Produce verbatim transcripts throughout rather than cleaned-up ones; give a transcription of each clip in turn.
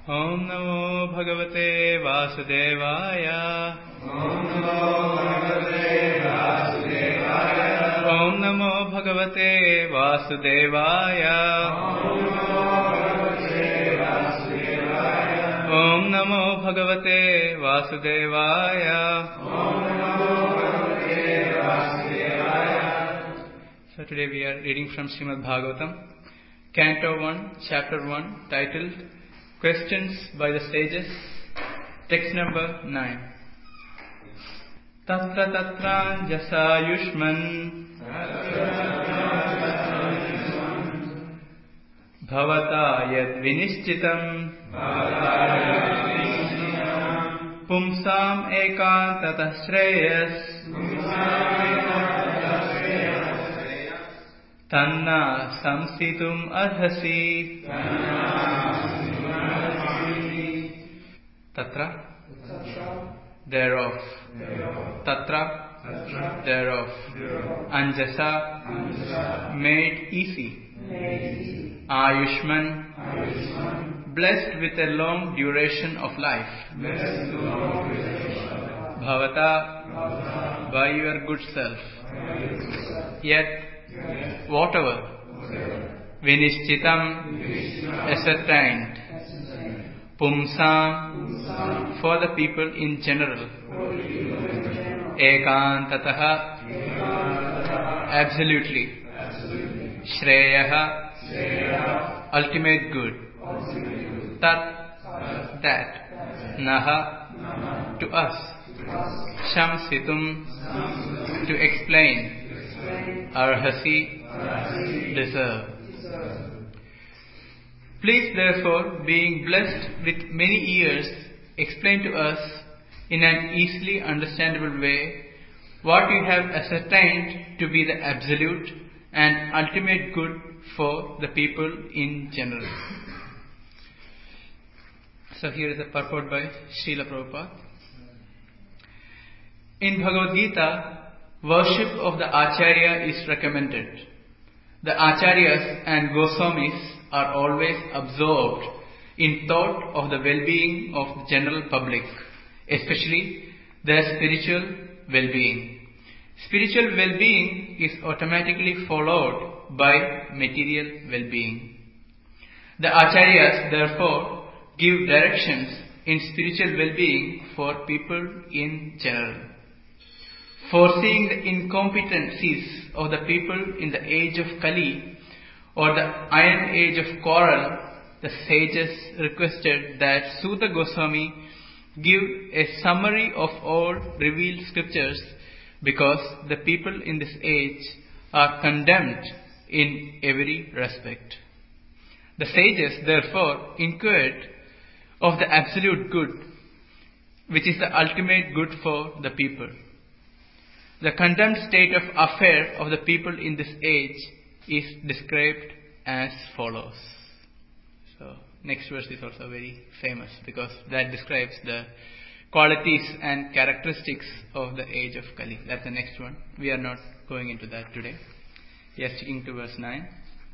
Om Namo Bhagavate Vasudevaya. Om Namo Bhagavate Vasudevaya. Om Namo Bhagavate Vasudevaya. Om Namo Bhagavate Vasudevaya. Om Namo Bhagavate Vasudevaya. So today we are reading from Srimad Bhagavatam, Canto one, Chapter one, titled Questions by the Sages, text number nine. Tatra tatra jasayushman bhavata yad vinishchitam pumsam ekantatah shreyas tanna samsitum adhasi. Tatra, thereof. Tatra, thereof. Anjasa, made easy. Ayushman, blessed with a long duration of life. Bhavata, by your good self. Yet, whatever. Vinishchitam, ascertained. Pumsam, for the people in general. Ekantataha, absolutely. Shreyaha, ultimate good. Tat, that. Naha, to us. Shamsitum, to explain. Arhasi, deserve. Please therefore, being blessed with many years, explain to us in an easily understandable way what you have ascertained to be the absolute and ultimate good for the people in general. So here is a purport by Srila Prabhupada. In Bhagavad Gita, worship of the Acharya is recommended. The Acharyas and Goswamis are always absorbed in thought of the well-being of the general public, especially their spiritual well-being. Spiritual well-being is automatically followed by material well-being. The Acharyas therefore give directions in spiritual well-being for people in general. Foreseeing the incompetencies of the people in the age of Kali or the iron age of coral, the sages requested that Suta Goswami give a summary of all revealed scriptures because the people in this age are condemned in every respect. The sages therefore inquired of the absolute good, which is the ultimate good for the people. The condemned state of affair of the people in this age is described as follows. So, next verse is also very famous because that describes the qualities and characteristics of the age of Kali. That's the next one. We are not going into that today. We are sticking to verse nine.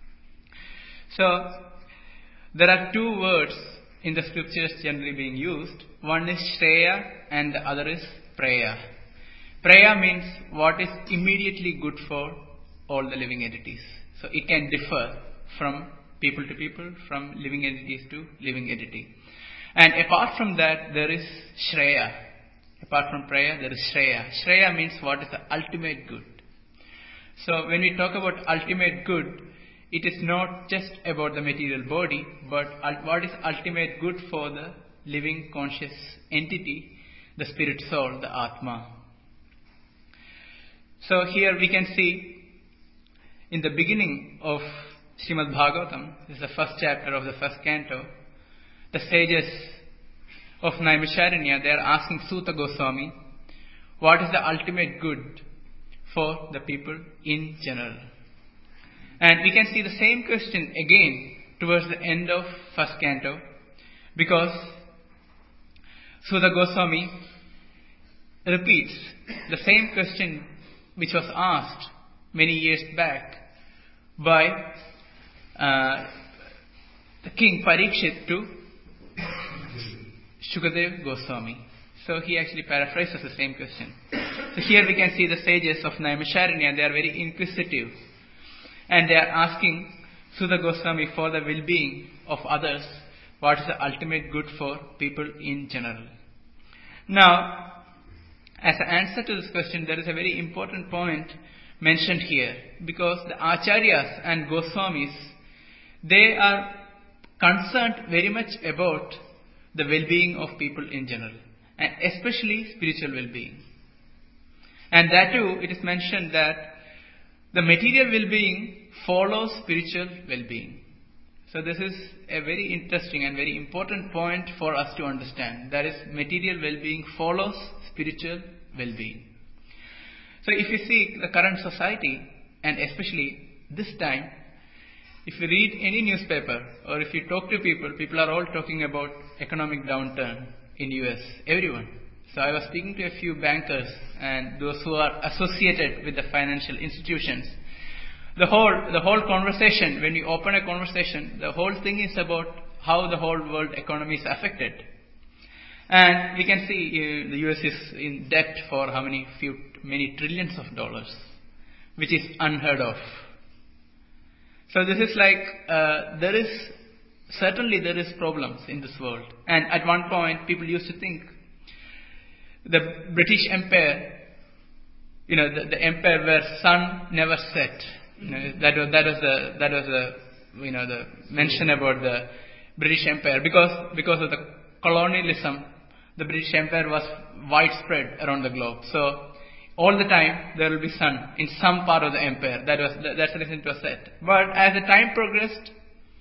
So, there are two words in the scriptures generally being used. One is Shreya and the other is Preya. Preya means what is immediately good for all the living entities. So it can differ from people to people, from living entities to living entity. And apart from that, there is Shreya. Apart from Preya, there is Shreya. Shreya means what is the ultimate good. So when we talk about ultimate good, it is not just about the material body, but what is ultimate good for the living conscious entity, the spirit soul, the Atma. So here we can see in the beginning of Srimad Bhagavatam, this is the first chapter of the first canto, the sages of Naimisharanya, they are asking Suta Goswami, what is the ultimate good for the people in general? And we can see the same question again towards the end of first canto, because Suta Goswami repeats the same question which was asked many years back by uh, the king Parikshit to Shukadev Goswami. So he actually paraphrases the same question. So here we can see the sages of Naimisharanya, they are very inquisitive. And they are asking Sudha Goswami for the well-being of others, what is the ultimate good for people in general. Now, as an answer to this question, there is a very important point mentioned here, because the Acharyas and Goswamis, they are concerned very much about the well-being of people in general, and especially spiritual well-being. And that too, it is mentioned that the material well-being follows spiritual well-being. So this is a very interesting and very important point for us to understand. That is, material well-being follows spiritual well-being. So if you see the current society, and especially this time, if you read any newspaper or if you talk to people, people are all talking about economic downturn in U S. Everyone. So I was speaking to a few bankers and those who are associated with the financial institutions. The whole, the whole conversation, when you open a conversation, the whole thing is about how the whole world economy is affected. And we can see uh, the U S is in debt for how many few, many trillions of dollars, which is unheard of. So this is like, uh, there is, certainly there is problems in this world. And at one point, people used to think the British Empire, you know, the, the empire where sun never set. You know, that was that was the that was the you know the mention about the British Empire, because because of the colonialism, the British Empire was widespread around the globe. So all the time there will be sun in some part of the empire. That was that, that's the reason it was set. But as the time progressed,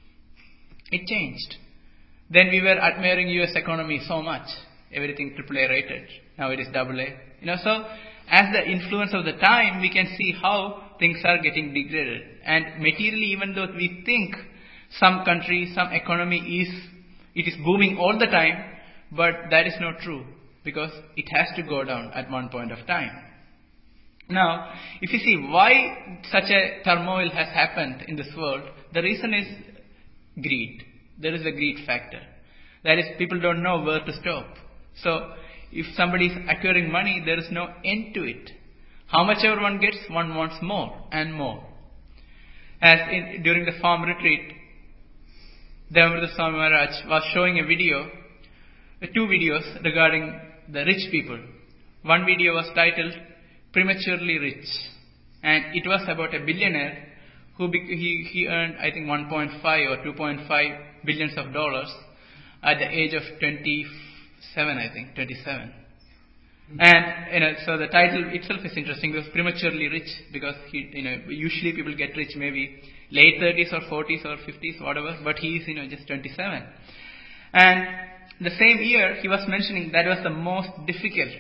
it changed. Then we were admiring U S economy so much, everything triple A rated. Now it is double A. You know, so as the influence of the time, we can see how things are getting degraded. And materially, even though we think some country, some economy is, it is booming all the time, but that is not true, because it has to go down at one point of time. Now, if you see why such a turmoil has happened in this world, the reason is greed. There is a greed factor. That is, people don't know where to stop. So, if somebody is acquiring money, there is no end to it. How much ever one gets, one wants more and more. As in, during the farm retreat, Devamrita Swami Maharaj was showing a video, two videos regarding the rich people. One video was titled Prematurely Rich, and it was about a billionaire who be, he, he earned, I think, one point five or two point five billions of dollars at the age of twenty-seven, I think, twenty-seven. And, you know, so the title itself is interesting. It was prematurely rich, because he, you know, usually people get rich maybe late thirties or forties or fifties, whatever, but he is, you know, just twenty-seven. And the same year, he was mentioning that was the most difficult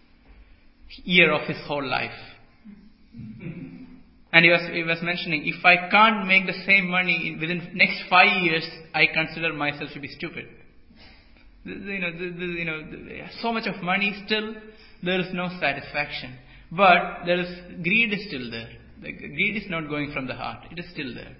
year of his whole life. And he was, he was mentioning, if I can't make the same money in, within next five years, I consider myself to be stupid. You know, the, the, you know, the, so much of money, still there is no satisfaction. But there is, greed is still there. The greed is not going from the heart. It is still there.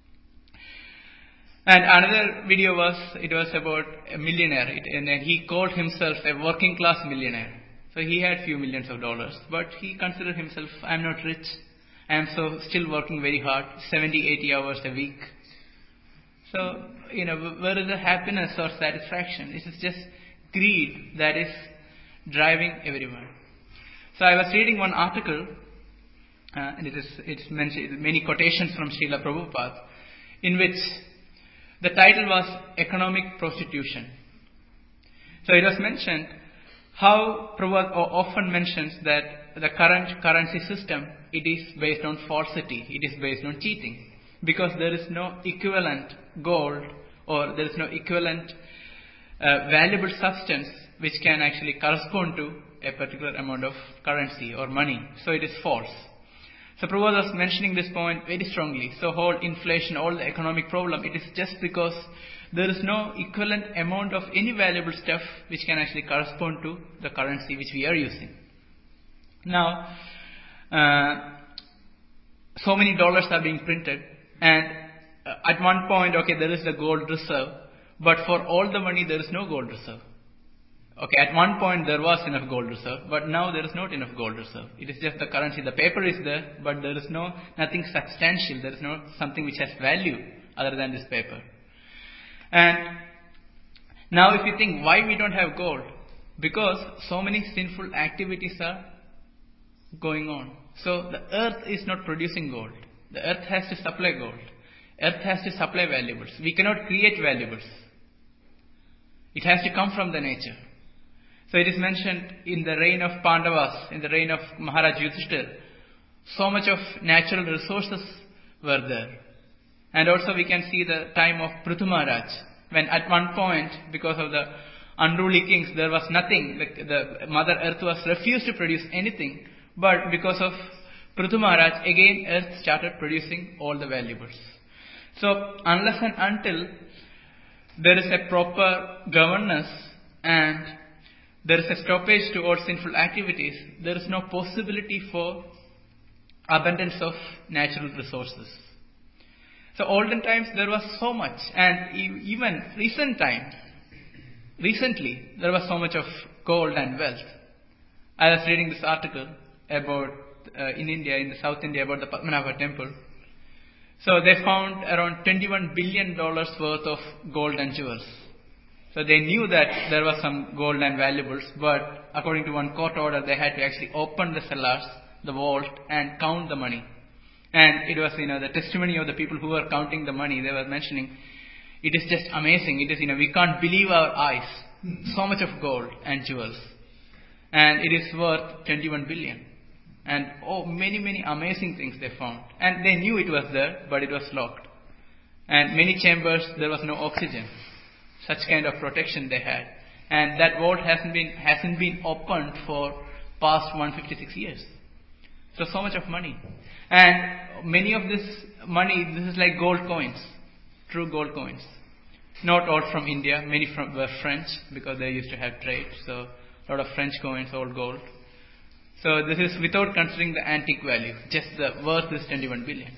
And another video was, it was about a millionaire. It, and he called himself a working class millionaire. So he had few millions of dollars. But he considered himself, I am not rich. I am so still working very hard, seventy, eighty hours a week. So, you know, where is the happiness or satisfaction? It is just greed that is driving everyone. So I was reading one article, uh, and it is it's mentioned many quotations from Srila Prabhupada, in which the title was Economic Prostitution. So it was mentioned how Prabhupada often mentions that the current currency system, it is based on falsity, it is based on cheating. Because there is no equivalent gold, or there is no equivalent uh, valuable substance which can actually correspond to a particular amount of currency or money. So it is false. So Prabhupada was mentioning this point very strongly. So whole inflation, all the economic problem, it is just because there is no equivalent amount of any valuable stuff which can actually correspond to the currency which we are using. Now, uh, so many dollars are being printed. And at one point, okay, there is the gold reserve, but for all the money there is no gold reserve. Okay, at one point there was enough gold reserve, but now there is not enough gold reserve. It is just the currency. The paper is there, but there is no nothing substantial. There is no something which has value other than this paper. And now if you think why we don't have gold, because so many sinful activities are going on. So the earth is not producing gold. The earth has to supply gold. Earth has to supply valuables. We cannot create valuables. It has to come from the nature. So it is mentioned in the reign of Pandavas, in the reign of Maharaj Yudhishthir, so much of natural resources were there. And also we can see the time of Prithu Maharaj, when at one point, because of the unruly kings, there was nothing. The, the Mother Earth was refused to produce anything. But because of Prithu Maharaj, again Earth started producing all the valuables. So unless and until there is a proper governance and there is a stoppage to all sinful activities, there is no possibility for abundance of natural resources. So olden times there was so much, and even recent time, recently there was so much of gold and wealth. I was reading this article about uh, in India, in the South India, about the Padmanabha temple. So they found around twenty-one billion dollars worth of gold and jewels. So they knew that there was some gold and valuables, but according to one court order, they had to actually open the cellars, the vault, and count the money. And it was, you know, the testimony of the people who were counting the money. They were mentioning, it is just amazing. It is, you know, we can't believe our eyes. So much of gold and jewels, and it is worth twenty-one billion. And oh, many many amazing things they found. And they knew it was there, but it was locked. And many chambers there was no oxygen. Such kind of protection they had, and that vault hasn't been hasn't been opened for past one hundred fifty-six years. So so much of money, and many of this money, this is like gold coins, true gold coins. Not all from India, many from were French because they used to have trade. So a lot of French coins, all gold. So this is without considering the antique value. Just the worth is twenty-one billion.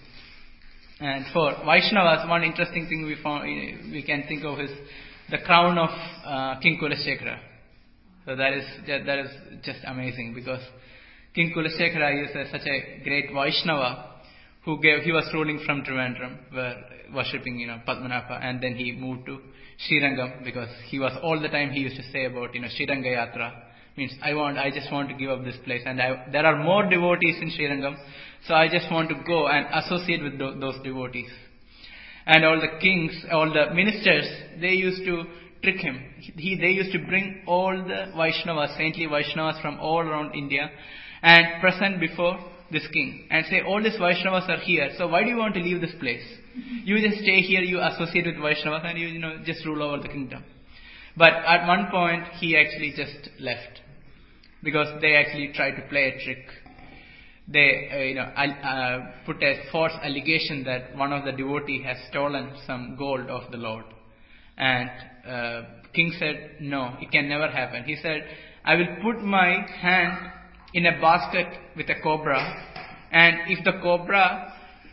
And for Vaishnavas, one interesting thing we found we can think of is the crown of uh, King Kulasekhara. So that is that is just amazing, because King Kulasekhara is a, such a great Vaishnava who gave he was ruling from Trivandrum, where worshipping, you know, Padmanabha, and then he moved to Srirangam, because he was all the time he used to say about, you know, Sriranga Yatra, means I want I just want to give up this place, and I, there are more devotees in Srirangam, so I just want to go and associate with th- those devotees. And all the kings, all the ministers, they used to trick him. He, they used to bring all the Vaishnavas, saintly Vaishnavas from all around India, and present before this king, and say, all these Vaishnavas are here, so why do you want to leave this place? You just stay here, you associate with Vaishnavas, and you, you know, just rule over the kingdom. But at one point, he actually just left, because they actually tried to play a trick. They, uh, you know, uh, put a false allegation that one of the devotee has stolen some gold of the Lord. And uh, king said, no, it can never happen. He said, I will put my hand in a basket with a cobra, and if the cobra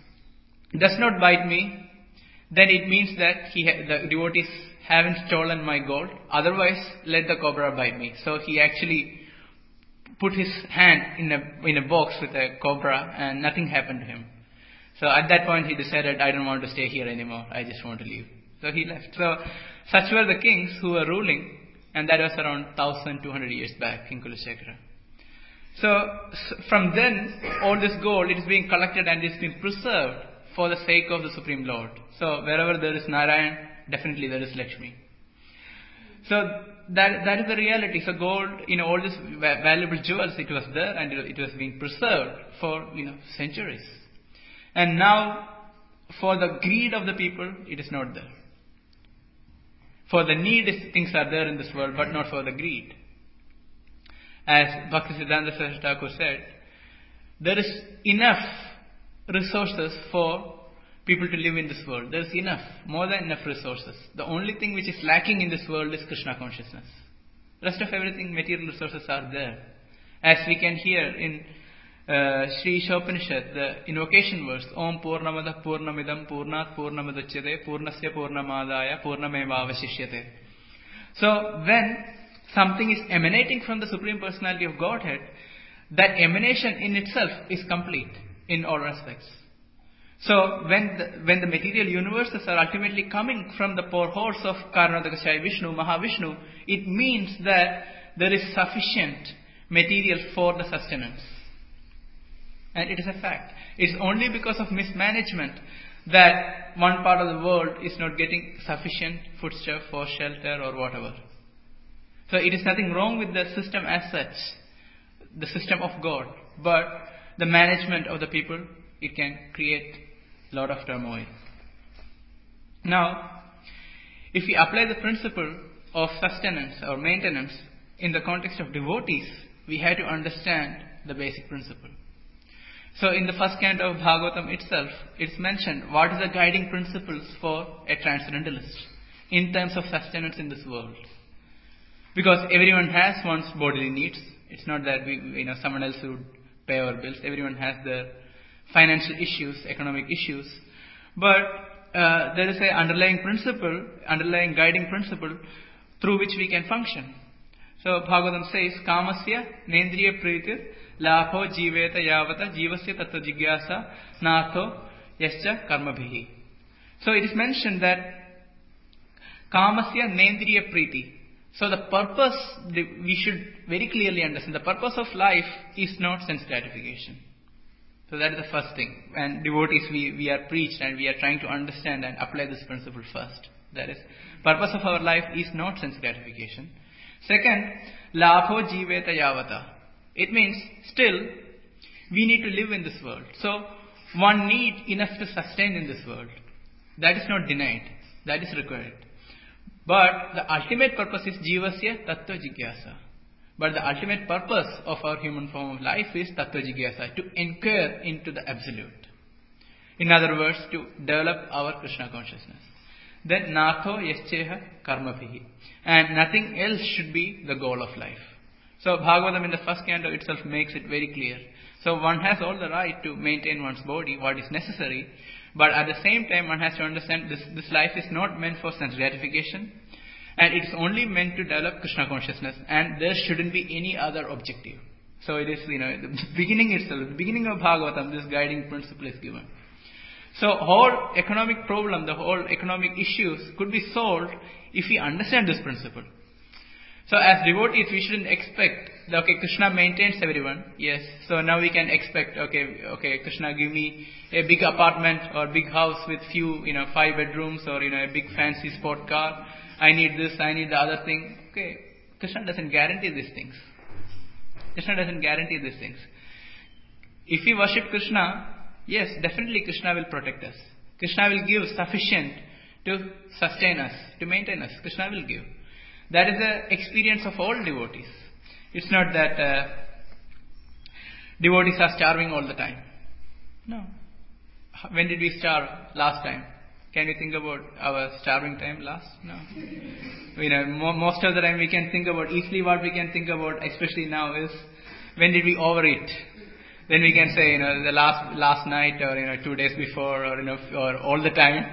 does not bite me, then it means that he ha- the devotees haven't stolen my gold. Otherwise, let the cobra bite me. So he actually put his hand in a in a box with a cobra, and nothing happened to him. So at that point he decided, I don't want to stay here anymore, I just want to leave. So he left. So such were the kings who were ruling, and that was around one thousand two hundred years back, King Kulasekhara. So from then, all this gold, it is being collected and it is being preserved for the sake of the Supreme Lord. So wherever there is Narayan, definitely there is Lakshmi. So that that is the reality. So gold, you know, all these valuable jewels, it was there and it was being preserved for, you know, centuries. And now, for the greed of the people, it is not there. For the need, things are there in this world, but not for the greed. As Bhaktisiddhanta Saraswati Thakur said, there is enough resources for people to live in this world. There is enough, more than enough resources. The only thing which is lacking in this world is Krishna consciousness. The rest of everything, material resources are there. As we can hear in uh, Sri Ishopanishad, the invocation verse, Om Purnamada Purnamidam Purnat Purnamadachyate Purnasya Purnamadaya Purnamevavashishyate. So when something is emanating from the Supreme Personality of Godhead, that emanation in itself is complete in all aspects. So when the, when the material universes are ultimately coming from the pores of Karanodakashayi Vishnu, Mahavishnu, it means that there is sufficient material for the sustenance. And it is a fact. It's only because of mismanagement that one part of the world is not getting sufficient foodstuff or shelter or whatever. So it is nothing wrong with the system as such, the system of God. But the management of the people, it can create a lot of turmoil. Now, if we apply the principle of sustenance or maintenance in the context of devotees, we have to understand the basic principle. So in the first canto of Bhagavatam itself, it's mentioned what is the guiding principles for a transcendentalist in terms of sustenance in this world. Because everyone has one's bodily needs. It's not that we, you know, someone else would pay our bills. Everyone has their financial issues, economic issues. But uh, there is an underlying principle, underlying guiding principle through which we can function. So Bhagavatam says, Kamasya nendriya pritir labho jiveta yavata jivasya tattva jigyasa natho yascha karmabhihi. So it is mentioned that Kamasya nendriya priti. So the purpose, we should very clearly understand, the purpose of life is not sense gratification. So that is the first thing. And devotees, we, we are preached and we are trying to understand and apply this principle first. That is, purpose of our life is not sense gratification. Second, labho jiveta yavata. It means still we need to live in this world. So one need enough to sustain in this world. That is not denied. That is required. But the ultimate purpose is jivasya tattva jigyasa. But the ultimate purpose of our human form of life is tattva jigyasa, to inquire into the absolute. In other words, to develop our Krishna consciousness. Then natho yascheha karmabhihi. And nothing else should be the goal of life. So Bhagavatam in the first canto itself makes it very clear. So one has all the right to maintain one's body, what is necessary. But at the same time, one has to understand this, this life is not meant for sense gratification. And it is only meant to develop Krishna consciousness. And there shouldn't be any other objective. So it is, you know, the beginning itself, the beginning of Bhagavatam, this guiding principle is given. So whole economic problem, the whole economic issues could be solved if we understand this principle. So as devotees, we shouldn't expect that, okay, Krishna maintains everyone. Yes. So now we can expect, okay, okay, Krishna give me a big apartment or big house with few, you know, five bedrooms or, you know, a big fancy sport car. I need this, I need the other thing. Okay. Krishna doesn't guarantee these things. Krishna doesn't guarantee these things. If we worship Krishna, yes, definitely Krishna will protect us. Krishna will give sufficient to sustain us, to maintain us. Krishna will give. That is the experience of all devotees. It's not that uh, devotees are starving all the time. No. When did we starve last time? Can we think about our starving time last? No. You know, mo- most of the time we can think about, easily what we can think about, especially now, is when did we overeat? Then we can say, you know, the last last night or, you know, two days before or, you know, or all the time.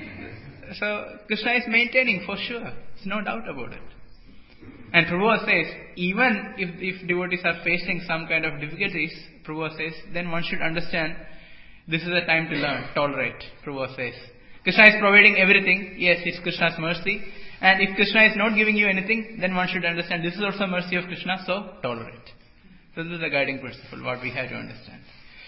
So Krishna is maintaining for sure. There's no doubt about it. And Prabhupada says, even if, if devotees are facing some kind of difficulties, Prabhupada says, then one should understand this is a time to learn, tolerate, Prabhupada says. Krishna is providing everything. Yes, it's Krishna's mercy. And if Krishna is not giving you anything, then one should understand this is also mercy of Krishna, so tolerate. So this is the guiding principle, what we have to understand.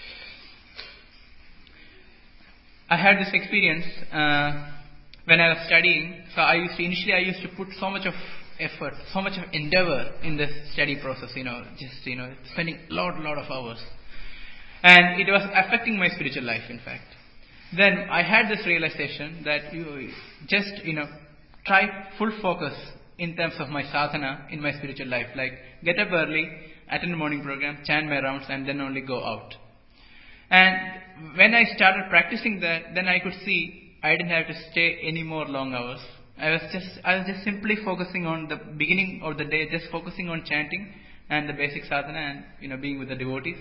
I had this experience uh, when I was studying. So I used to, initially I used to put so much of effort, so much of endeavor in this study process, you know, just, you know, spending a lot, lot of hours. And it was affecting my spiritual life, in fact. Then I had this realization that you just, you know, try full focus in terms of my sadhana in my spiritual life. Like, get up early, attend the morning program, chant my rounds, and then only go out. And when I started practicing that, then I could see I didn't have to stay any more long hours. I was just I was just simply focusing on the beginning of the day, just focusing on chanting and the basic sadhana and, you know, being with the devotees.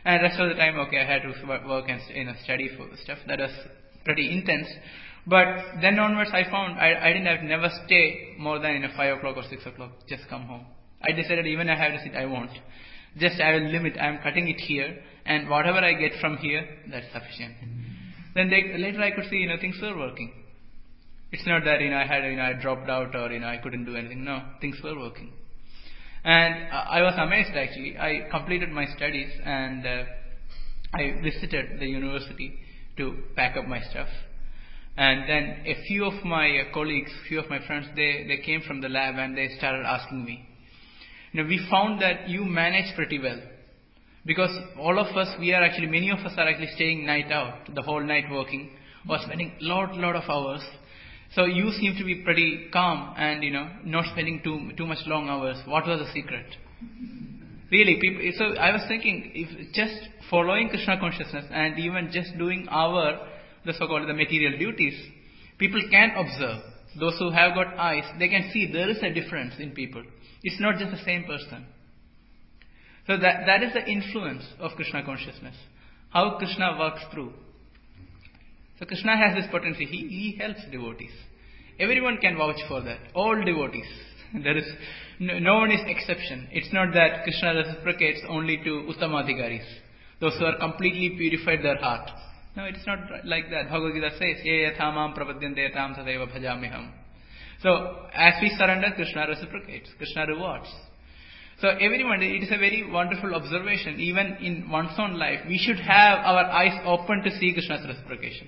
And rest of the time, okay, I had to work and you know study for the stuff. That was pretty intense. But then onwards, I found I, I didn't have to never stay more than you know five o'clock or six o'clock. Just come home. I decided even if I have to sit, I won't. Just I will limit. I am cutting it here, and whatever I get from here, that's sufficient. Then they, later I could see you know things were working. It's not that you know I had you know I dropped out or you know I couldn't do anything. No, things were working. And uh, I was amazed actually. I completed my studies and uh, I visited the university to pack up my stuff. And then a few of my uh, colleagues, few of my friends, they, they came from the lab and they started asking me, you know, we found that you manage pretty well. Because all of us, we are actually, many of us are actually staying night out, the whole night working, or spending lot, lot of hours. So you seem to be pretty calm and, you know, not spending too too much long hours. What was the secret? Really, people, so I was thinking, if just following Krishna consciousness and even just doing our, the so-called the material duties, people can observe. Those who have got eyes, they can see there is a difference in people. It's not just the same person. So that that is the influence of Krishna consciousness. How Krishna works through. So Krishna has this potency. He, he helps devotees. Everyone can vouch for that. All devotees. There is no, no one is exception. It's not that Krishna reciprocates only to Uttamadhigaris, those who are completely purified their heart. No, it's not like that. Bhagavad Gita says, Ye yathamam prapadyante yatam tadeva bhajamiham. So as we surrender, Krishna reciprocates. Krishna rewards. So everyone, it is a very wonderful observation. Even in one's own life, we should have our eyes open to see Krishna's reciprocation.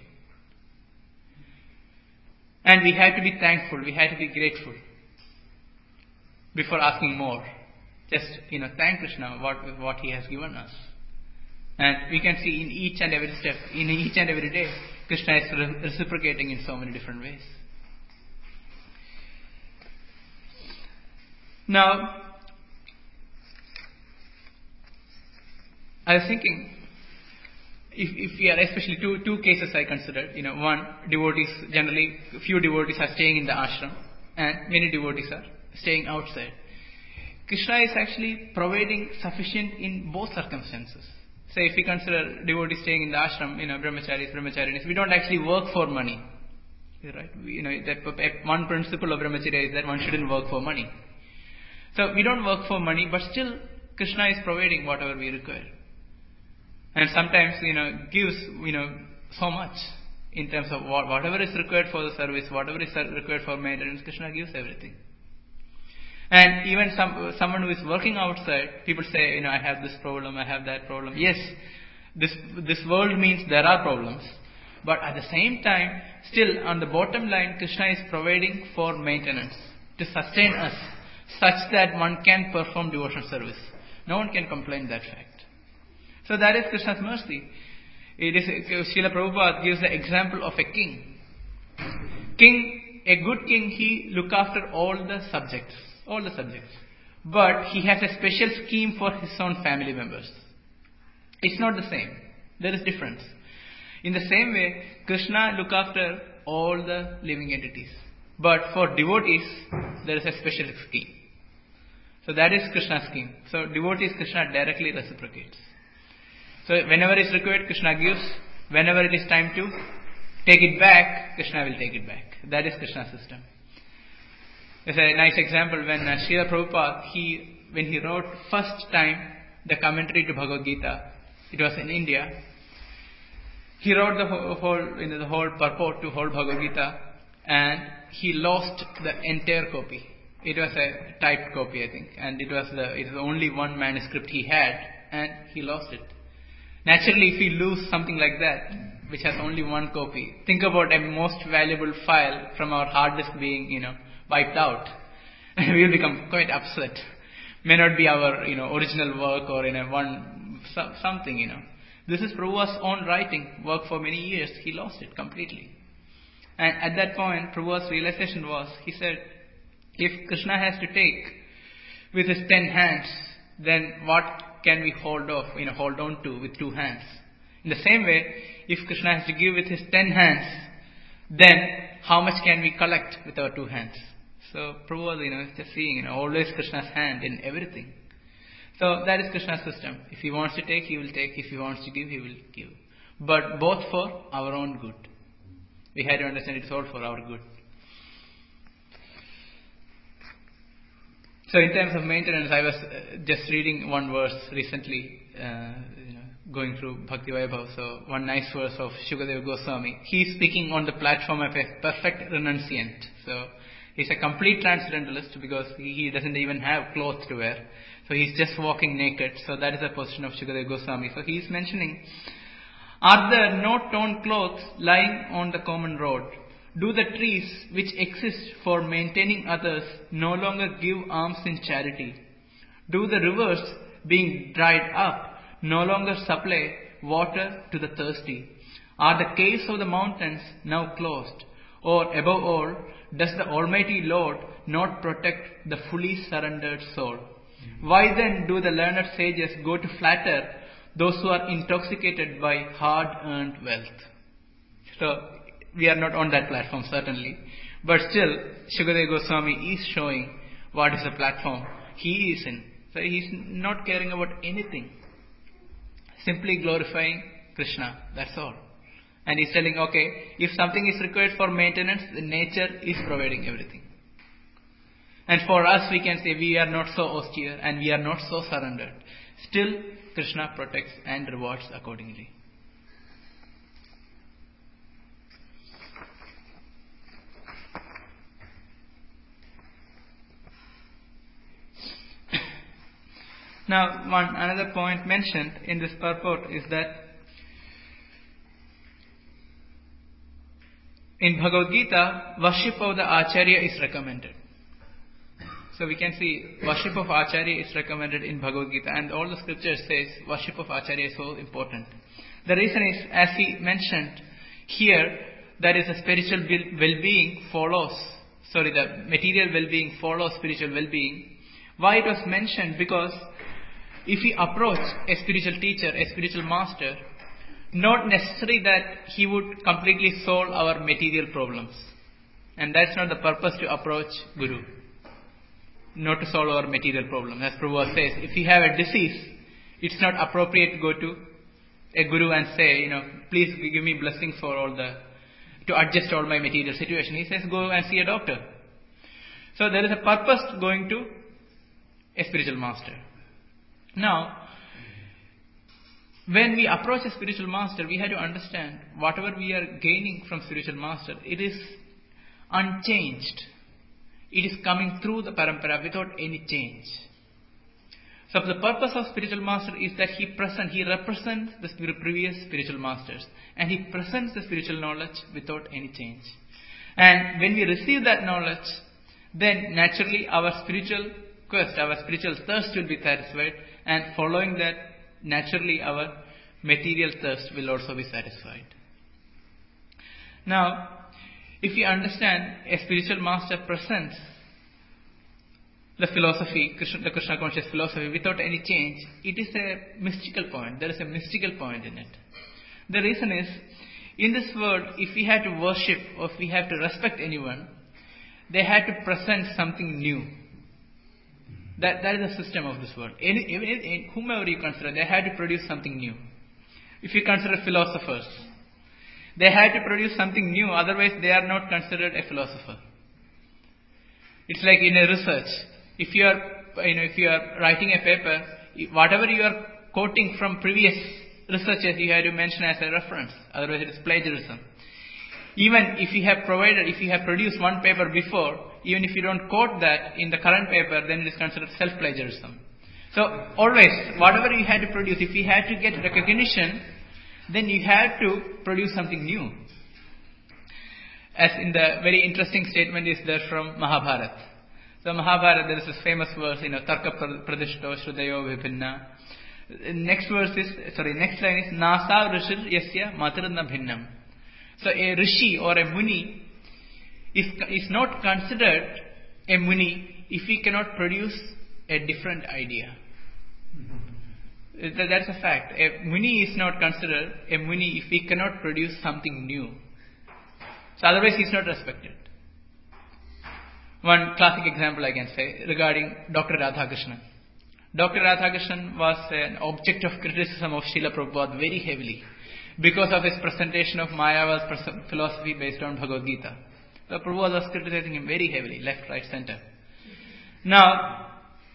And we have to be thankful, we have to be grateful before asking more. Just, you know, thank Krishna what what He has given us. And we can see in each and every step, in each and every day, Krishna is re- reciprocating in so many different ways. Now, I was thinking, if, if we are especially two two cases I considered, you know, one, devotees, generally few devotees are staying in the ashram and many devotees are staying outside. Krishna is actually providing sufficient in both circumstances. Say if we consider devotees staying in the ashram, you know, brahmacharis, brahmacharinis, we don't actually work for money. Right? We, you know, that one principle of brahmacharya is that one shouldn't work for money. So we don't work for money, but still Krishna is providing whatever we require. And sometimes, you know, gives, you know, so much in terms of what, whatever is required for the service, whatever is required for maintenance, Krishna gives everything. And even some someone who is working outside, people say, you know, I have this problem, I have that problem. Yes, this this world means there are problems. But at the same time, still on the bottom line, Krishna is providing for maintenance, to sustain us, such that one can perform devotional service. No one can complain that fact. So that is Krishna's mercy. It is, Srila Prabhupada gives the example of a king. King, a good king, he look after all the subjects, all the subjects. But he has a special scheme for his own family members. It's not the same. There is difference. In the same way, Krishna look after all the living entities. But for devotees, there is a special scheme. So that is Krishna's scheme. So devotees, Krishna directly reciprocates. So whenever it is required, Krishna gives. Whenever it is time to take it back, Krishna will take it back. That is Krishna's system. There's a nice example when uh, Srila Prabhupada, he, when he wrote first time the commentary to Bhagavad Gita, it was in India. He wrote the whole, whole you know, the whole purport to whole Bhagavad Gita, and he lost the entire copy. It was a typed copy, I think, and it was the it was only one manuscript he had, and he lost it. Naturally, if we lose something like that, which has only one copy, think about a most valuable file from our hard disk being, you know, wiped out. We will become quite upset. May not be our, you know, original work or in a one so, something, you know. This is Prabhupada's own writing, work for many years. He lost it completely. And at that point, Prabhupada's realization was, he said, if Krishna has to take with his ten hands, then what can we hold off, you know, hold on to with two hands? In the same way, if Krishna has to give with his ten hands, then how much can we collect with our two hands? So Prabhupada, you know, is just seeing, you know, always Krishna's hand in everything. So that is Krishna's system. If he wants to take, he will take. If he wants to give, he will give. But both for our own good. We had to understand it's all for our good. So in terms of maintenance, I was uh, just reading one verse recently, uh, you know, going through Bhakti Vaibhav. So one nice verse of Shukadeva Goswami. He is speaking on the platform of a perfect renunciant. So he's a complete transcendentalist because he, he doesn't even have clothes to wear. So he's just walking naked. So that is the position of Shukadeva Goswami. So he is mentioning, are there no torn clothes lying on the common road? Do the trees which exist for maintaining others no longer give alms in charity? Do the rivers, being dried up, no longer supply water to the thirsty? Are the caves of the mountains now closed? Or above all, does the Almighty Lord not protect the fully surrendered soul? Why then do the learned sages go to flatter those who are intoxicated by hard-earned wealth? So, we are not on that platform, certainly. But still, Shukadeva Goswami is showing what is the platform he is in. So he is not caring about anything. Simply glorifying Krishna, that's all. And he is telling, okay, if something is required for maintenance, the nature is providing everything. And for us, we can say we are not so austere and we are not so surrendered. Still, Krishna protects and rewards accordingly. Now, one another point mentioned in this purport is that in Bhagavad Gita, worship of the Acharya is recommended. So we can see worship of Acharya is recommended in Bhagavad Gita, and all the scriptures says worship of Acharya is so important. The reason is, as he mentioned here, that is the spiritual well-being follows, sorry, the material well-being follows spiritual well-being. Why it was mentioned? Because if we approach a spiritual teacher, a spiritual master, not necessary that he would completely solve our material problems. And that's not the purpose to approach Guru. Not to solve our material problem. As Prabhupada says, if you have a disease, it's not appropriate to go to a Guru and say, you know, please give me blessings for all the, to adjust all my material situation. He says, go and see a doctor. So there is a purpose to going to a spiritual master. Now, when we approach a spiritual master, we have to understand whatever we are gaining from spiritual master, it is unchanged. It is coming through the parampara without any change. So the purpose of spiritual master is that he present, he represents the previous spiritual masters, and he presents the spiritual knowledge without any change. And when we receive that knowledge, then naturally our spiritual quest, our spiritual thirst will be satisfied, and following that, naturally our material thirst will also be satisfied. Now, if you understand a spiritual master presents the philosophy, Krishna, the Krishna conscious philosophy without any change, it is a mystical point. There is a mystical point in it. The reason is, in this world, if we have to worship or if we have to respect anyone, they have to present something new. That, that is the system of this world. Any, any, whomever you consider, they had to produce something new. If you consider philosophers, they had to produce something new, otherwise they are not considered a philosopher. It's like in a research. If you are, you know, if you are writing a paper, whatever you are quoting from previous researches, you have to mention as a reference. Otherwise it is plagiarism. Even if you have provided, if you have produced one paper before, even if you don't quote that in the current paper, then it is considered self-plagiarism. So always, whatever you had to produce, if you had to get recognition, then you had to produce something new. As in the very interesting statement is there from Mahabharata. So Mahabharata, there is this famous verse, you know, Tarka Pradishto Shrudayo Vibhinna. Next verse is, sorry, next line is Nasa Rishir Yasya Matarana Bhinnam. So a rishi or a muni is, is not considered a muni if he cannot produce a different idea. Mm-hmm. That's a fact. A muni is not considered a muni if he cannot produce something new. So otherwise he is not respected. One classic example I can say regarding Doctor Radhakrishnan. Doctor Radhakrishnan was an object of criticism of Srila Prabhupada very heavily because of his presentation of Mayavada's philosophy based on Bhagavad Gita. So Prabhupada was criticizing him very heavily, left, right, center. Now,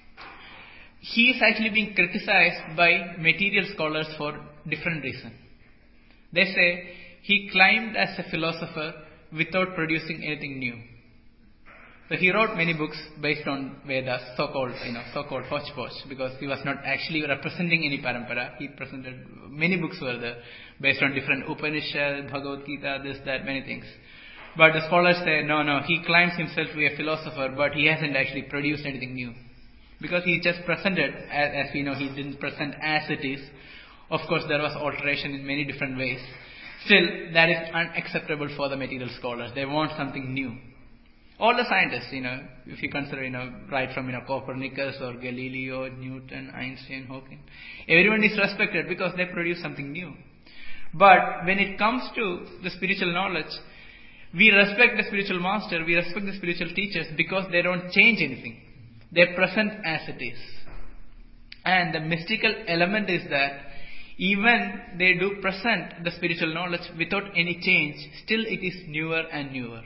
he is actually being criticized by material scholars for different reasons. They say he climbed as a philosopher without producing anything new. So he wrote many books based on Vedas, so-called, you know, so-called hodgepodge, because he was not actually representing any parampara. He presented, many books were there, based on different Upanishad, Bhagavad Gita, this, that, many things. But the scholars say, no, no, he claims himself to be a philosopher, but he hasn't actually produced anything new. Because he just presented, as, as we know, he didn't present as it is. Of course, there was alteration in many different ways. Still, that is unacceptable for the material scholars. They want something new. All the scientists, you know, if you consider, you know, right from, you know, Copernicus or Galileo, Newton, Einstein, Hawking, everyone is respected because they produce something new. But when it comes to the spiritual knowledge, we respect the spiritual master, we respect the spiritual teachers because they don't change anything. They present as it is. And the mystical element is that even they do present the spiritual knowledge without any change, still it is newer and newer.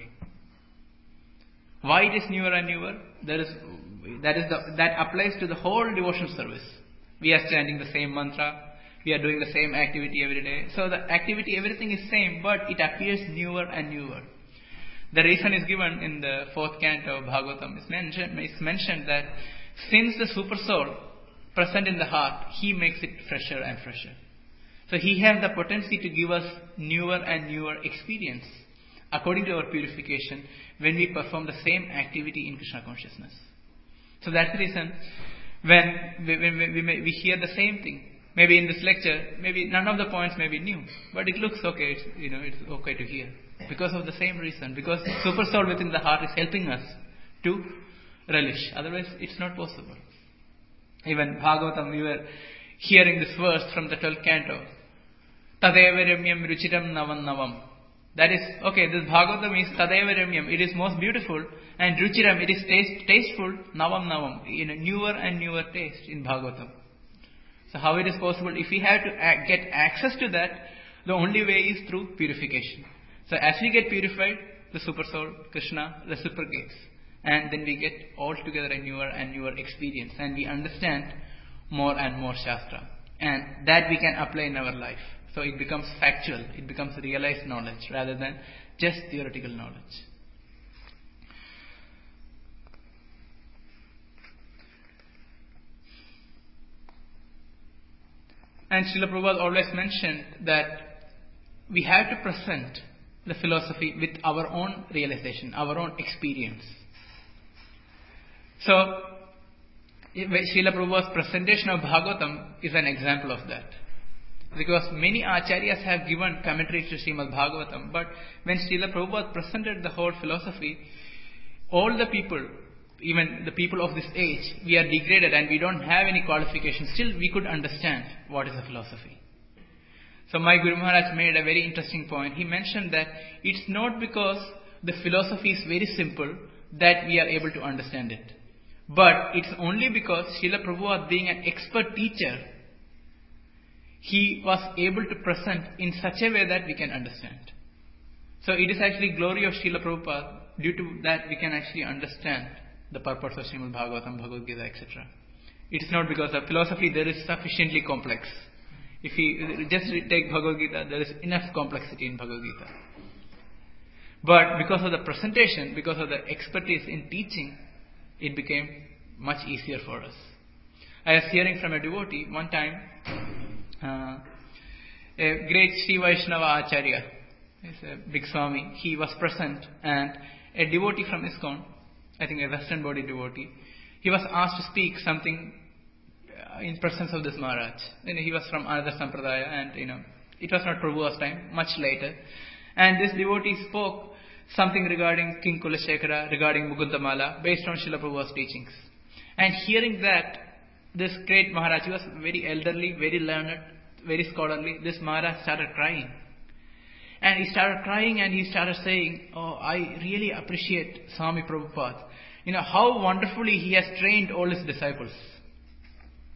Why it is newer and newer? That is, that is the, that applies to the whole devotional service. We are chanting the same mantra. We are doing the same activity every day. So the activity, everything is same, but it appears newer and newer. The reason is given in the fourth canto of Bhagavatam. It's mentioned, it's mentioned that since the super soul present in the heart, he makes it fresher and fresher. So he has the potency to give us newer and newer experience according to our purification when we perform the same activity in Krishna consciousness. So that's the reason when we, when we, we, we hear the same thing. Maybe in this lecture, maybe none of the points may be new, but it looks okay. It's, you know, it's okay to hear because of the same reason. Because the super soul within the heart is helping us to relish. Otherwise, it's not possible. Even Bhagavatam, we were hearing this verse from the twelfth canto. Tadeva ramyam ruchiram navam navam. That is, okay, this Bhagavatam is Tadeva ramyam. It is most beautiful. And ruchiram, it is taste, tasteful. Navam navam. In a newer and newer taste in Bhagavatam. So how it is possible? If we have to a- get access to that, the only way is through purification. So as we get purified, the super soul, Krishna, reciprocates. And then we get altogether a newer and newer experience. And we understand more and more Shastra. And that we can apply in our life. So it becomes factual. It becomes realized knowledge rather than just theoretical knowledge. And Srila Prabhupada always mentioned that we have to present the philosophy with our own realization, our own experience. So, Srila Prabhupada's presentation of Bhagavatam is an example of that. Because many acharyas have given commentaries to Srimad Bhagavatam, but when Srila Prabhupada presented the whole philosophy, all the people, even the people of this age, we are degraded and we don't have any qualifications. Still, we could understand what is a philosophy. So my Guru Maharaj made a very interesting point. He mentioned that it's not because the philosophy is very simple that we are able to understand it. But it's only because Srila Prabhupada, being an expert teacher, he was able to present in such a way that we can understand. So it is actually glory of Srila Prabhupada. Due to that, we can actually understand the purpose of Srimad Bhagavatam, Bhagavad Gita, et cetera. It is not because of philosophy there is sufficiently complex. If we just take Bhagavad Gita, there is enough complexity in Bhagavad Gita. But because of the presentation, because of the expertise in teaching, it became much easier for us. I was hearing from a devotee one time, uh, a great Sri Vaishnava Acharya, he's a big Swami, he was present, and a devotee from ISKCON, I think a Western body devotee, he was asked to speak something in presence of this Maharaj. You know, he was from another Sampradaya, and you know, it was not Prabhu's time, much later. And this devotee spoke something regarding King Kulashekara, regarding Mukundamala, based on Srila Prabhu's teachings. And hearing that, this great Maharaj, he was very elderly, very learned, very scholarly. This Maharaj started crying. And he started crying and he started saying, oh, I really appreciate Swami Prabhupada. You know, how wonderfully he has trained all his disciples.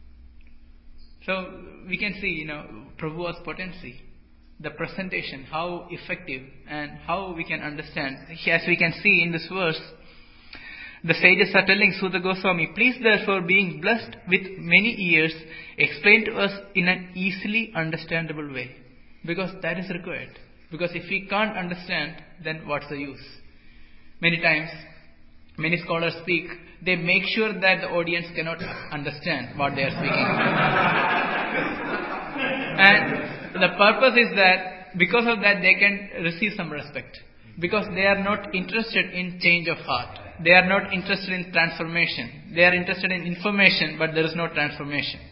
So we can see, you know, Prabhu's potency, the presentation, how effective and how we can understand. As we can see in this verse, the sages are telling Suta Goswami, please therefore, being blessed with many ears, explain to us in an easily understandable way. Because that is required. Because if we can't understand, then what's the use? Many times, many scholars speak, they make sure that the audience cannot understand what they are speaking. And the purpose is that, because of that, they can receive some respect. Because they are not interested in change of heart. They are not interested in transformation. They are interested in information, but there is no transformation.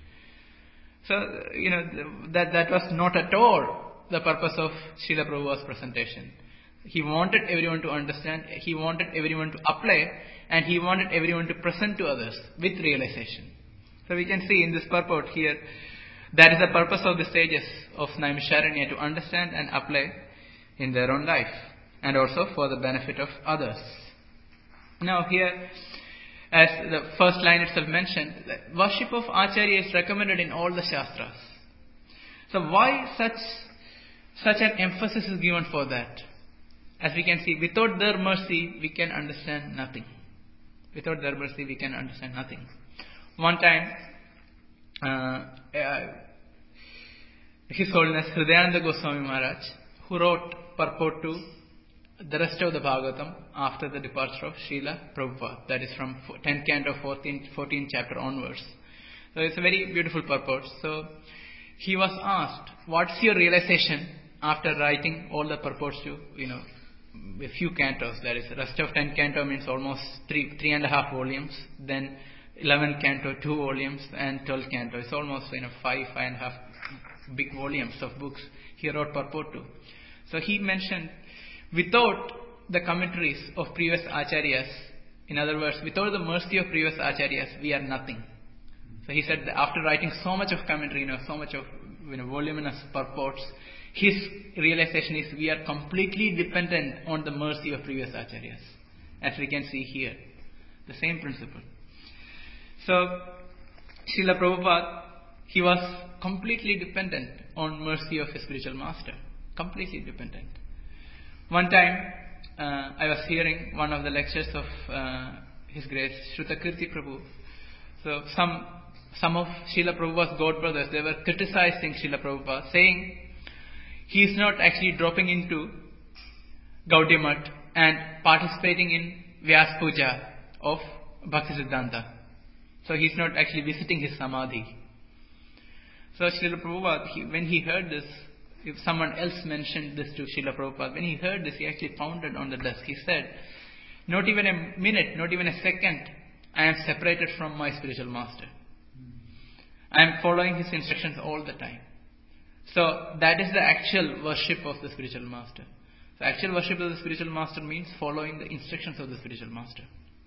So, you know, that, that was not at all the purpose of Srila Prabhupada's presentation. He wanted everyone to understand, he wanted everyone to apply, and he wanted everyone to present to others with realization. So we can see in this purport here, that is the purpose of the sages of Naimisharanya, to understand and apply in their own life, and also for the benefit of others. Now here, as the first line itself mentioned, worship of Acharya is recommended in all the Shastras. So why such such an emphasis is given for that? As we can see, without their mercy, we can understand nothing. Without their mercy, we can understand nothing. One time, uh, uh, His Holiness Hridayananda Goswami Maharaj, who wrote purport to the rest of the Bhagavatam after the departure of Srila Prabhupada, that is from tenth canto, fourteenth, fourteenth chapter onwards. So it's a very beautiful purport. So he was asked, what's your realization after writing all the purports to, you know, a few cantos, that is, the rest of tenth canto means almost three, three and a half volumes, then eleventh canto, two volumes, and twelfth canto. It's almost, you know, five, five and a half big volumes of books he wrote purport to. So he mentioned, without the commentaries of previous acharyas, in other words, without the mercy of previous acharyas, we are nothing. So he said that after writing so much of commentary, you know, so much of, you know, voluminous purports, his realization is we are completely dependent on the mercy of previous acharyas. As we can see here, the same principle. So, Srila Prabhupada, he was completely dependent on mercy of his spiritual master. Completely dependent. One time, uh, I was hearing one of the lectures of uh, His Grace Shrutakirti Prabhu. So some some of Srila Prabhupada's god brothers, they were criticizing Srila Prabhupada, saying he is not actually dropping into Gaudiya Math and participating in Vyas Puja of Bhaktisiddhanta. So he is not actually visiting his samadhi. So Srila Prabhupada, he, when he heard this, if someone else mentioned this to Srila Prabhupada, when he heard this, he actually pounded on the desk. He said, not even a minute, not even a second, I am separated from my spiritual master. I am following his instructions all the time. So that is the actual worship of the spiritual master. So actual worship of the spiritual master means following the instructions of the spiritual master.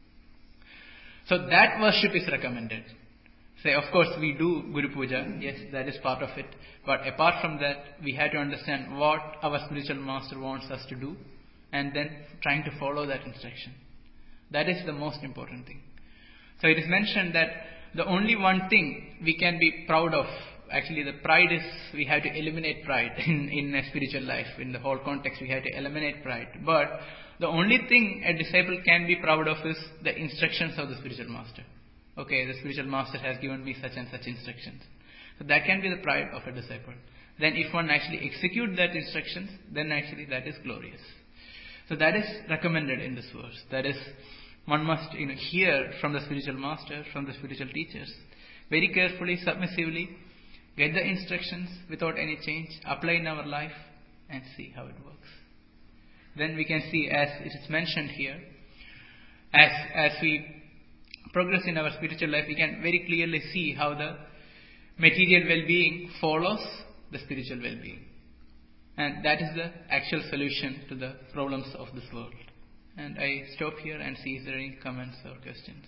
So that worship is recommended. Say, of course, we do Guru Puja. Yes, that is part of it. But apart from that, we have to understand what our spiritual master wants us to do, and then trying to follow that instruction. That is the most important thing. So it is mentioned that the only one thing we can be proud of, actually the pride is, we have to eliminate pride in, in a spiritual life. In the whole context, we have to eliminate pride. But the only thing a disciple can be proud of is the instructions of the spiritual master. Okay, the spiritual master has given me such and such instructions. So that can be the pride of a disciple. Then if one actually execute that instructions, then actually that is glorious. So that is recommended in this verse. That is, one must, you know, hear from the spiritual master, from the spiritual teachers, very carefully, submissively, get the instructions without any change, apply in our life, and see how it works. Then we can see, as it is mentioned here, as as we progress in our spiritual life, we can very clearly see how the material well-being follows the spiritual well-being. And that is the actual solution to the problems of this world. And I stop here and see if there are any comments or questions.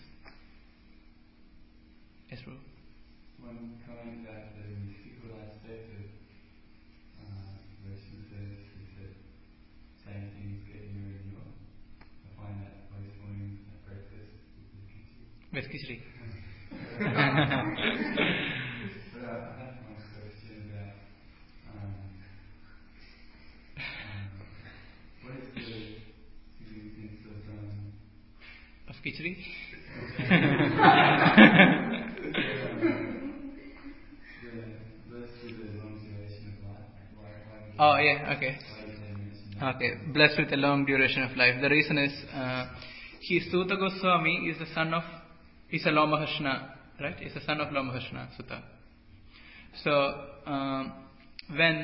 Yes, bro. One comment that the sequel aspect of uh, verse two says, he said, same things get newer and newer. I find that most mornings at breakfast with Khichdi. With Khichdi. But I I had one question about um, um, what is the significance of um, of Khichdi? the blessed with the long duration of life? Why, why, Oh yeah, okay. why did they mention that? Okay, blessed with a long duration of life. The reason is, uh, he Suta Goswami is the son of, he's a Lomaharshana, right? He's the son of Lomaharshana, Suta. So, um, when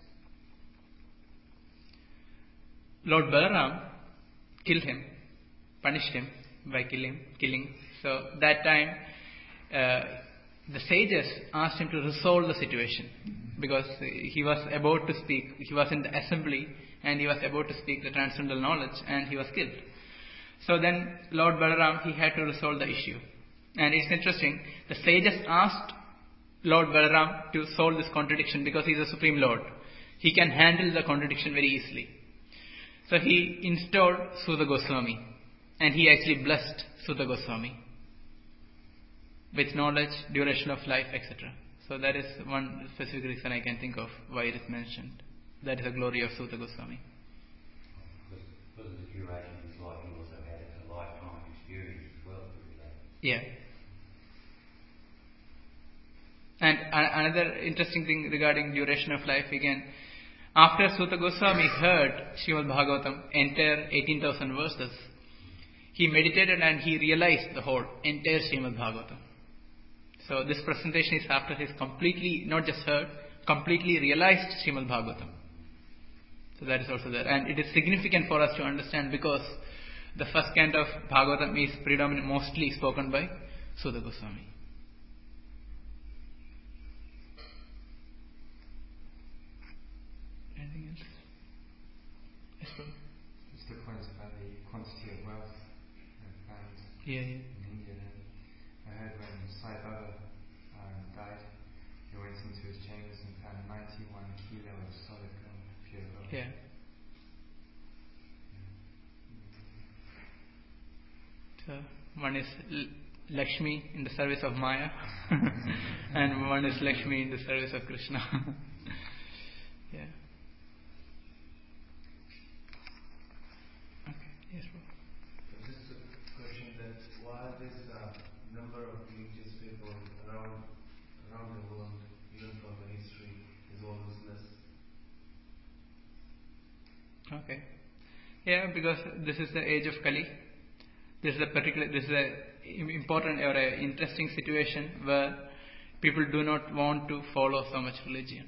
Lord Balaram killed him, punished him by killing, killing. So that time, uh, the sages asked him to resolve the situation because he was about to speak. He was in the assembly and he was about to speak the transcendental knowledge, and he was killed. So then Lord Balaram, he had to resolve the issue. And it's interesting, the sages asked Lord Balaram to solve this contradiction because he is the Supreme Lord. He can handle the contradiction very easily. So he installed Suta Goswami, and he actually blessed Suta Goswami with knowledge, duration of life, et cetera. So that is one specific reason I can think of why it is mentioned. That is the glory of Suta Goswami. Because of the duration of his life, he also had a lifetime experience as well. Yeah. And a- another interesting thing regarding duration of life again, after Suta Goswami heard Srimad Bhagavatam, entire eighteen thousand verses, he meditated and he realized the whole entire Srimad Bhagavatam. So this presentation is after he's completely, not just heard, completely realized Srimad Bhagavatam. So that is also there. And it is significant for us to understand because the first canto of Bhagavatam is predominantly, mostly spoken by Suta Goswami. Anything else? Yes, bro. Just the point about the quantity of wealth found Yeah, yeah. in India. I heard when Sai Baba um, died, he went into his chambers and found ninety-one kilo of solid gold, pure gold. Yeah. So one is L- Lakshmi in the service of Maya, and one is Lakshmi in the service of Krishna. Yeah. Okay. Yes, bro. Just a question that why this uh, number of religious people around around the world, even from the history, is always less. Okay. Yeah, because this is the age of Kali. This is a particular, this is a important or a interesting situation where people do not want to follow so much religion.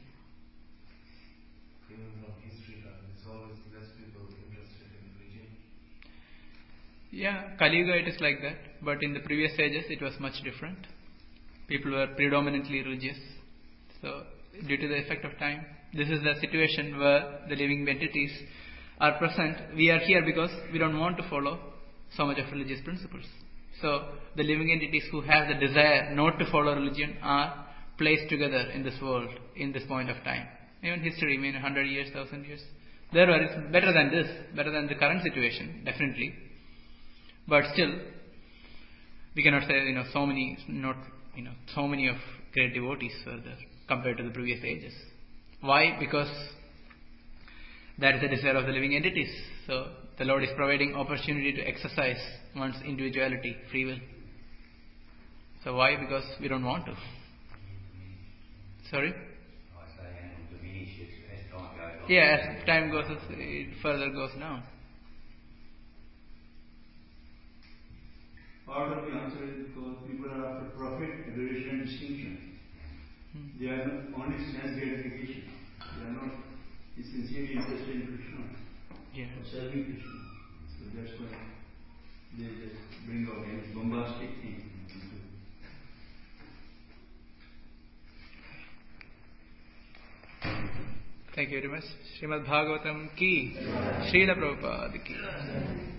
Even from history, uh, it's always less people interested in religion. Yeah, Kali Yuga it is like that, but in the previous ages it was much different. People were predominantly religious. So, due to the effect of time, this is the situation where the living entities are present. We are here because we don't want to follow so much of religious principles. So, the living entities who have the desire not to follow religion are placed together in this world, in this point of time. Even history, I mean, one hundred years, one thousand years. There are, it's better than this, better than the current situation, definitely. But still, we cannot say, you know, so many, not, you know, so many of great devotees were there compared to the previous ages. Why? Because that is the desire of the living entities. So, the Lord is providing opportunity to exercise one's individuality, free will. So, why? Because we don't want to. Sorry? I say, and it will diminish as, as time goes on. Yeah, as time goes, it further goes down. Part of the answer is because people are after profit, adoration, and distinction. Hmm. They are not only sense gratification. They are not essentially interested in Krishna Yeah. or serving Krishna. So that's why they just bring out any bombastic thing. Thank you very much. Srimad Bhagavatam ki, Srila Prabhupada ki.